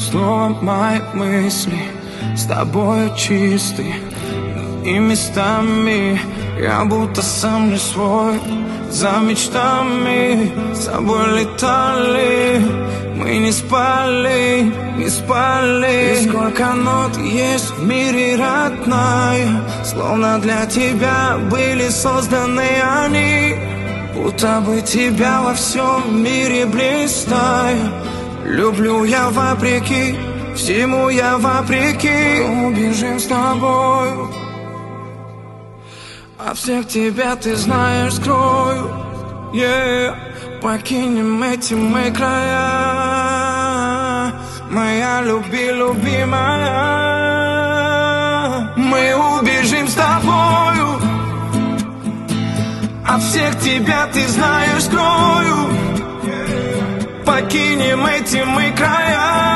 снова мои мысли с тобою чисты, и местами я будто сам не свой. За мечтами с собой летали, мы не спали, не спали. И сколько нот есть в мире, родная, словно для тебя были созданы они. Будто бы тебя во всем мире блистаю. Люблю я вопреки, всему я вопреки. Убежим с тобою, от всех тебя, ты знаешь, скрою, покинем эти мы края, моя любимая. Мы убежим с тобою, от всех тебя, ты знаешь, скрою, покинем эти мы края.